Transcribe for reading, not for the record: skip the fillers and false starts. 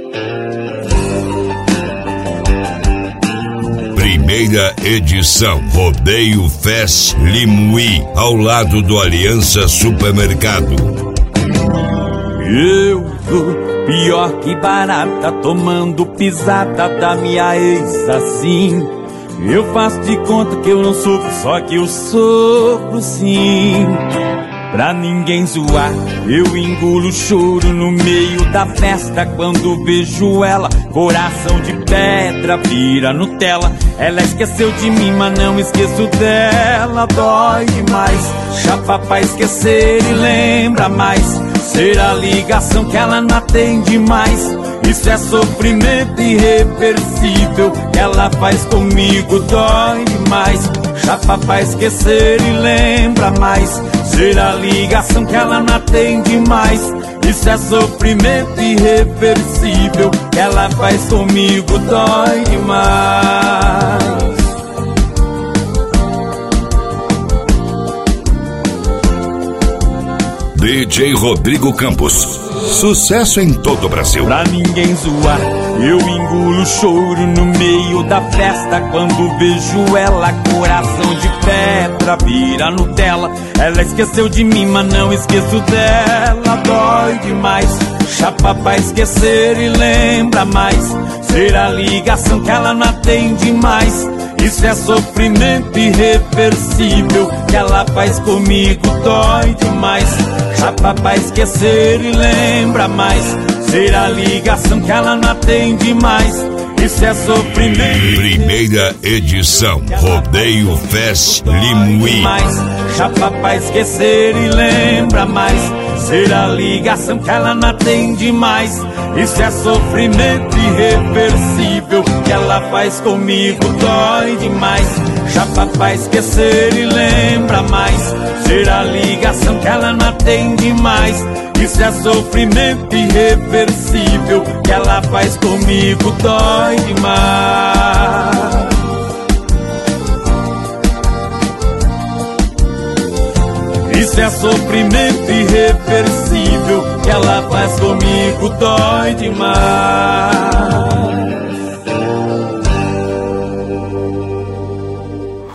Primeira edição Rodeio Fest Limuí, ao lado do Aliança Supermercado. Eu tô pior que barata, tomando pisada da minha ex assim. Eu faço de conta que eu não sofro, só que eu sofro sim. Pra ninguém zoar, eu engulo choro no meio da festa. Quando vejo ela, coração de pedra vira Nutella. Ela esqueceu de mim, mas não esqueço dela. Dói demais, chapa pra esquecer e lembra mais. Ser a ligação que ela não atende mais. Isso é sofrimento irreversível que ela faz comigo, dói demais. Chapa pra esquecer e lembra mais. Ser a ligação que ela não atende mais. Isso é sofrimento irreversível que ela faz comigo, dói demais. DJ Rodrigo Campos, sucesso em todo o Brasil. Pra ninguém zoar, eu engulo choro no meio da festa. Quando vejo ela, coração de pedra vira Nutella. Ela esqueceu de mim, mas não esqueço dela. Dói demais, chapa pra esquecer e lembra mais. Ser a ligação que ela não atende mais. Isso é sofrimento irreversível que ela faz comigo, dói demais. Chapa pra esquecer e lembra mais. Ser a ligação que ela não atende mais. Isso é sofrimento. Primeira edição Rodeio Fest Limuí. Chapa pra esquecer e lembra mais. Ser a ligação que ela não atende mais. Isso é sofrimento irreversível que ela faz comigo, dói demais. Chapa pra esquecer e lembra mais. Ser a ligação que ela não atende mais. Isso é sofrimento irreversível que ela faz comigo, dói demais. Isso é sofrimento irreversível que ela faz comigo, dói demais.